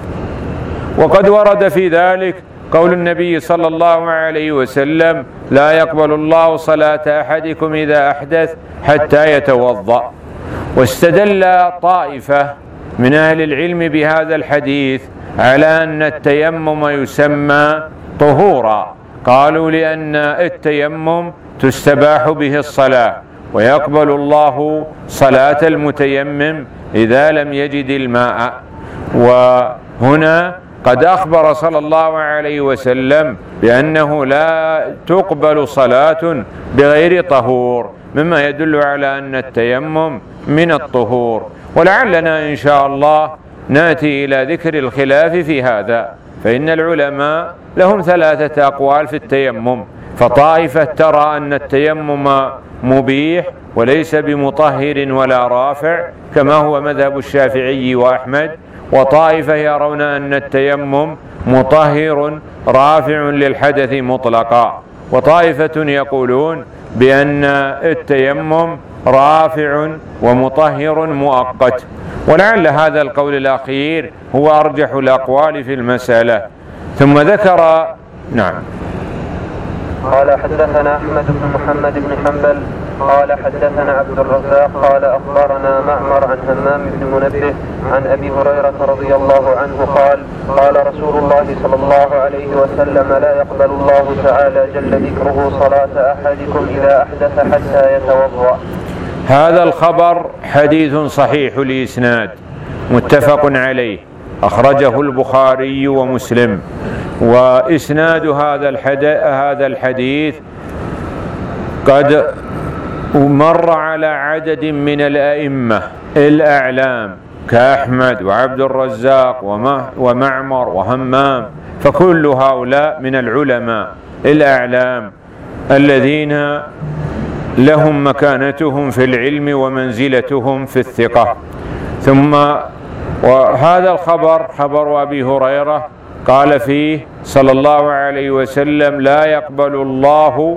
وقد ورد في ذلك قول النبي صلى الله عليه وسلم: لا يقبل الله صلاة أحدكم إذا أحدث حتى يتوضأ. واستدل طائفة من أهل العلم بهذا الحديث على أن التيمم يسمى طهورا، قالوا: لأن التيمم تستباح به الصلاة، ويقبل الله صلاة المتيمم إذا لم يجد الماء. وهنا قد أخبر صلى الله عليه وسلم بأنه لا تقبل صلاة بغير طهور، مما يدل على أن التيمم من الطهور. ولعلنا إن شاء الله نأتي إلى ذكر الخلاف في هذا، فإن العلماء لهم ثلاثة أقوال في التيمم، فطائفة ترى أن التيمم مبيح وليس بمطهر ولا رافع كما هو مذهب الشافعي وأحمد، وطائفة يرون أن التيمم مطهر رافع للحدث مطلقا، وطائفة يقولون بأن التيمم رافع ومطهر مؤقت. ولعل هذا القول الأخير هو أرجح الأقوال في المسألة. ثم ذكر نعم قال: حدثنا أحمد بن محمد بن حنبل قال حدثنا عبد الرزاق قال أخبرنا معمر عن همام بن منبه عن أبي هريرة رضي الله عنه قال: قال رسول الله صلى الله عليه وسلم: لا يقبل الله تعالى جل ذكره صلاة أحدكم إذا أحدث حتى يتوضأ. هذا الخبر حديث صحيح الإسناد متفق عليه، أخرجه البخاري ومسلم. وإسناد هذا الحديث قد مر على عدد من الأئمة الأعلام كأحمد وعبد الرزاق ومعمر وهمام، فكل هؤلاء من العلماء الأعلام الذين لهم مكانتهم في العلم ومنزلتهم في الثقة. ثم وهذا الخبر خبر أبي هريرة قال فيه صلى الله عليه وسلم: لا يقبل الله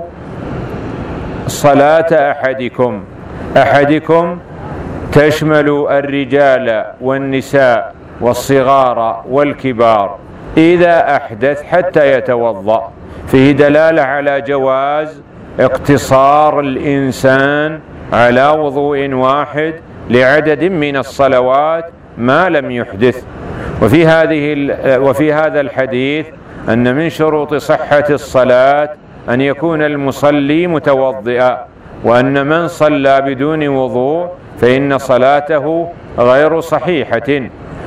صلاة أحدكم. أحدكم تشمل الرجال والنساء والصغار والكبار، إذا أحدث حتى يتوضأ، فيه دلالة على جواز اقتصار الإنسان على وضوء واحد لعدد من الصلوات ما لم يحدث. وفي هذه وفي هذا الحديث أن من شروط صحة الصلاة أن يكون المصلي متوضئا، وأن من صلى بدون وضوء فإن صلاته غير صحيحة.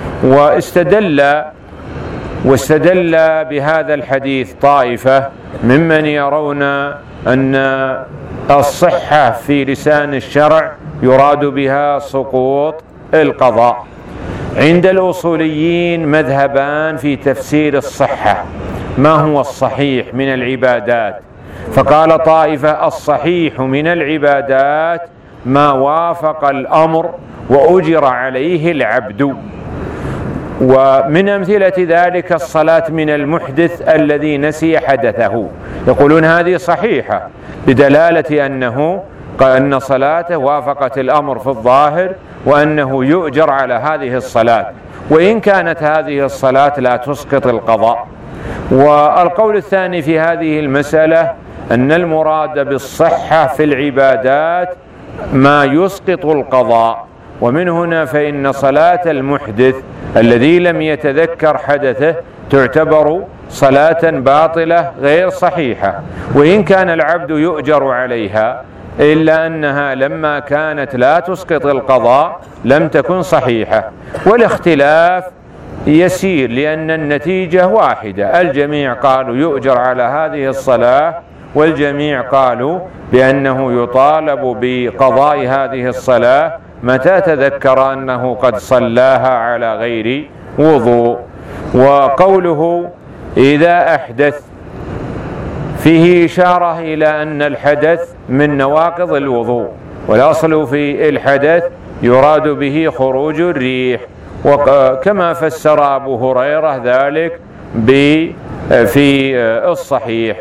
واستدل واستدل بهذا الحديث طائفة ممن يرون أن الصحة في لسان الشرع يراد بها سقوط القضاء. عند الأصوليين مذهبان في تفسير الصحة، ما هو الصحيح من العبادات؟ فقال طائفة: الصحيح من العبادات ما وافق الأمر وأجر عليه العبد. ومن أمثلة ذلك الصلاة من المحدث الذي نسي حدثه، يقولون هذه صحيحة بدلالة أنه أن صلاته وافقت الأمر في الظاهر، وأنه يؤجر على هذه الصلاة، وإن كانت هذه الصلاة لا تسقط القضاء. والقول الثاني في هذه المسألة أن المراد بالصحة في العبادات ما يسقط القضاء، ومن هنا فإن صلاة المحدث الذي لم يتذكر حدثه تعتبر صلاة باطلة غير صحيحة، وإن كان العبد يؤجر عليها، إلا أنها لما كانت لا تسقط القضاء لم تكن صحيحة. والاختلاف يسير لأن النتيجة واحدة، الجميع قالوا يؤجر على هذه الصلاة، والجميع قالوا بأنه يطالب بقضاء هذه الصلاة متى تذكر أنه قد صلاها على غير وضوء. وقوله إذا أحدث فيه إشارة إلى أن الحدث من نواقض الوضوء، والأصل في الحدث يراد به خروج الريح، وكما فسر أبو هريرة ذلك في الصحيح.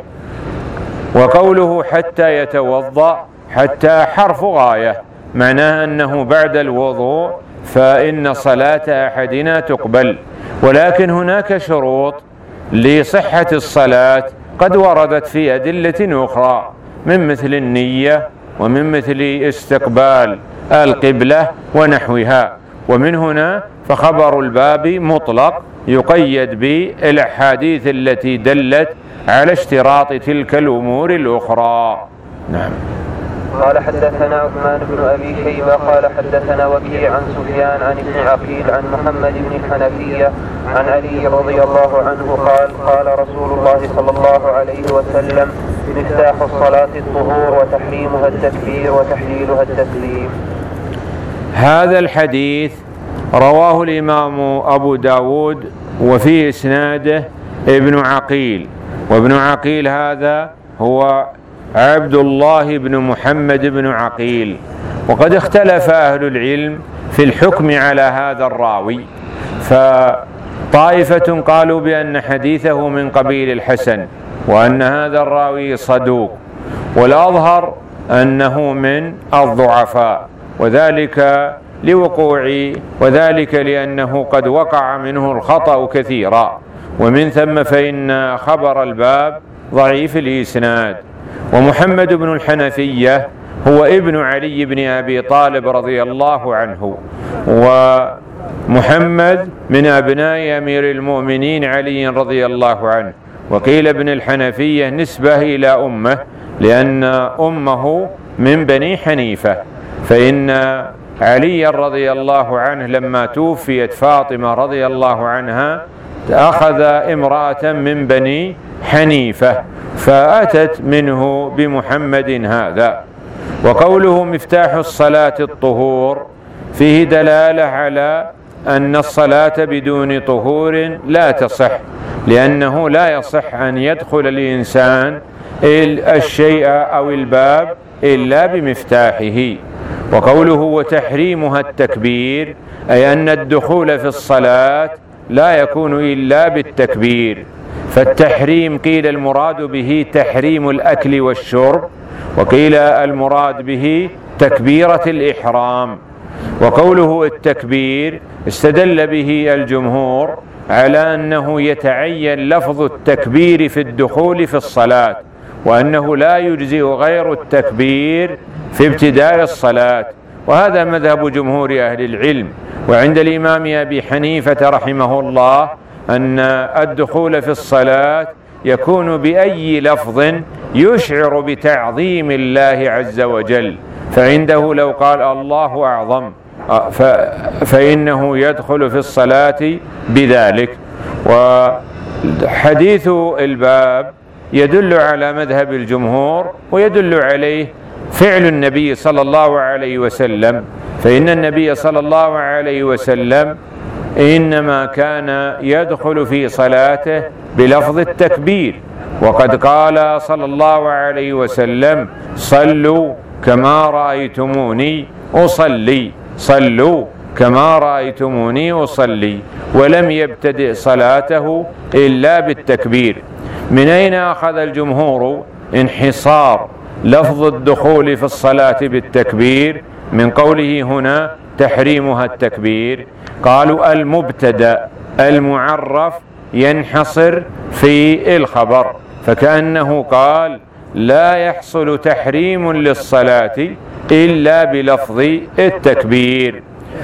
وقوله حتى يتوضأ، حتى حرف غاية، معناه أنه بعد الوضوء فإن صلاة أحدنا تقبل، ولكن هناك شروط لصحة الصلاة قد وردت في أدلة أخرى، من مثل النية، ومن مثل استقبال القبلة ونحوها. ومن هنا فخبر الباب مطلق يقيد بالأحاديث التي دلت على اشتراط تلك الأمور الأخرى. نعم. قال حدثنا عثمان بن أبي شيبة قال حدثنا وكيع عن سفيان عن ابن عقيل عن محمد بن الحنفية عن علي رضي الله عنه قال: قال رسول الله صلى الله عليه وسلم: مفتاح الصلاة الطهور وتحريمها التكبير وتحليلها التسليم. هذا الحديث رواه الإمام أبو داود، وفي إسناده ابن عقيل، وابن عقيل هذا هو عبد الله بن محمد بن عقيل. وقد اختلف أهل العلم في الحكم على هذا الراوي، فطائفة قالوا بأن حديثه من قبيل الحسن، وأن هذا الراوي صدوق، والأظهر أنه من الضعفاء، وذلك لوقوع وذلك لأنه قد وقع منه الخطأ كثيرا، ومن ثم فإن خبر الباب ضعيف الإسناد. ومحمد بن الحنفية هو ابن علي بن أبي طالب رضي الله عنه، ومحمد من أبناء أمير المؤمنين علي رضي الله عنه. وقيل ابن الحنفية نسبة إلى أمه، لأن أمه من بني حنيفة، فإن علي رضي الله عنه لما توفيت فاطمة رضي الله عنها أخذ امرأة من بني حنيفة فأتت منه بمحمد هذا. وقوله مفتاح الصلاة الطهور فيه دلالة على أن الصلاة بدون طهور لا تصح، لأنه لا يصح أن يدخل الإنسان الشيء أو الباب إلا بمفتاحه. وقوله وتحريمها التكبير، أي أن الدخول في الصلاة لا يكون إلا بالتكبير. فالتحريم قيل المراد به تحريم الأكل والشرب، وقيل المراد به تكبيرة الإحرام. وقوله التكبير استدل به الجمهور على أنه يتعين لفظ التكبير في الدخول في الصلاة، وأنه لا يجزئ غير التكبير في ابتداء الصلاة، وهذا مذهب جمهور أهل العلم. وعند الإمام أبي حنيفة رحمه الله أن الدخول في الصلاة يكون بأي لفظ يشعر بتعظيم الله عز وجل، فعنده لو قال الله أعظم فإنه يدخل في الصلاة بذلك. وحديث الباب يدل على مذهب الجمهور، ويدل عليه فعل النبي صلى الله عليه وسلم، فإن النبي صلى الله عليه وسلم إنما كان يدخل في صلاته بلفظ التكبير، وقد قال صلى الله عليه وسلم: صلوا كما رأيتموني أصلي، صلوا كما رأيتموني أصلي، ولم يبتدئ صلاته إلا بالتكبير. من أين أخذ الجمهور انحصار لفظ الدخول في الصلاة بالتكبير؟ من قوله هنا تحريمها التكبير، قالوا المبتدأ المعرف ينحصر في الخبر، فكأنه قال لا يحصل تحريم للصلاة إلا بلفظ التكبير.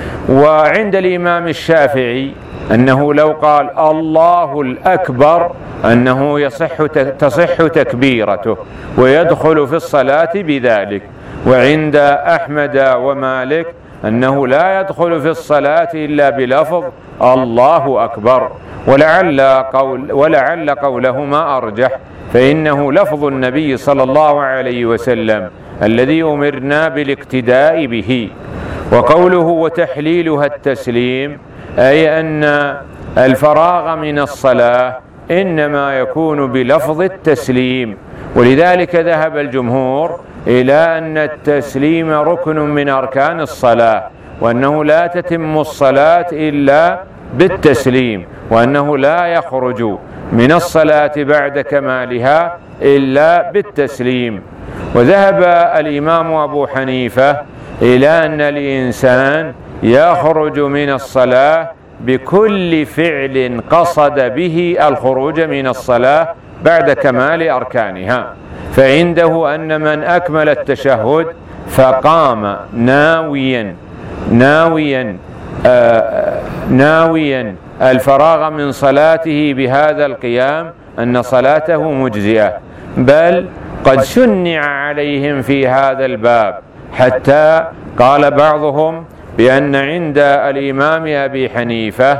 وعند الإمام الشافعي أنه لو قال الله الأكبر أنه يصح تصح تكبيرته ويدخل في الصلاة بذلك. وعند أحمد ومالك أنه لا يدخل في الصلاة إلا بلفظ الله أكبر، ولعل قول ولعل قولهما أرجح، فإنه لفظ النبي صلى الله عليه وسلم الذي أمرنا بالاقتداء به. وقوله وتحليلها التسليم أي أن الفراغ من الصلاة إنما يكون بلفظ التسليم، ولذلك ذهب الجمهور إلى أن التسليم ركن من أركان الصلاة، وأنه لا تتم الصلاة إلا بالتسليم، وأنه لا يخرج من الصلاة بعد كمالها إلا بالتسليم. وذهب الإمام أبو حنيفة إلى أن الإنسان يخرج من الصلاة بكل فعل قصد به الخروج من الصلاة بعد كمال أركانها، فعنده أن من أكمل التشهد فقام ناويا ناويا آه ناويا الفراغ من صلاته بهذا القيام أن صلاته مجزئة، بل قد شنع عليهم في هذا الباب، حتى قال بعضهم بأن عند الإمام أبي حنيفة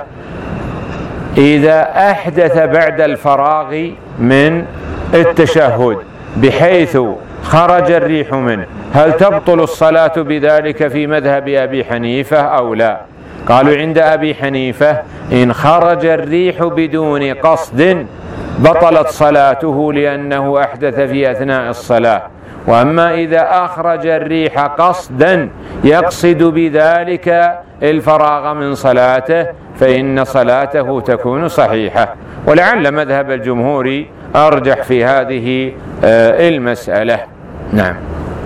إذا أحدث بعد الفراغ من التشهد بحيث خرج الريح منه هل تبطل الصلاة بذلك في مذهب أبي حنيفة أو لا؟ قالوا عند أبي حنيفة إن خرج الريح بدون قصد بطلت صلاته لأنه أحدث في أثناء الصلاة، وأما إذا أخرج الريح قصدا يقصد بذلك الفراغ من صلاته فإن صلاته تكون صحيحة. ولعل مذهب الجمهور أرجح في هذه المسألة. نعم.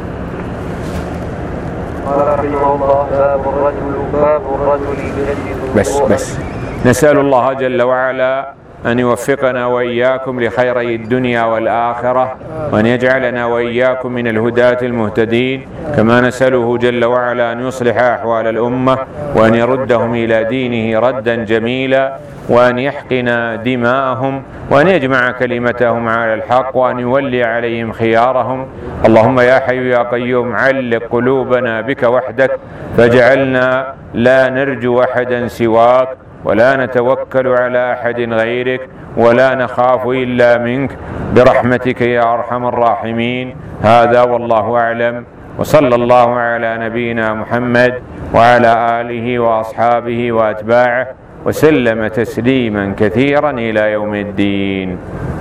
قال رحمه الله باب الرجل باب الرجل يجدد بس بس نسأل الله جل وعلا أن يوفقنا وإياكم لخيري الدنيا والآخرة، وأن يجعلنا وإياكم من الهداة المهتدين، كما نسأله جل وعلا أن يصلح أحوال الأمة، وأن يردهم إلى دينه ردا جميلا، وأن يحقن دماءهم، وأن يجمع كلمتهم على الحق، وأن يولي عليهم خيارهم. اللهم يا حي يا قيوم علق قلوبنا بك وحدك، فاجعلنا لا نرجو أحدا سواك، ولا نتوكل على أحد غيرك، ولا نخاف إلا منك، برحمتك يا أرحم الراحمين. هذا والله أعلم، وصلى الله على نبينا محمد وعلى آله وأصحابه وأتباعه وسلم تسليما كثيرا إلى يوم الدين.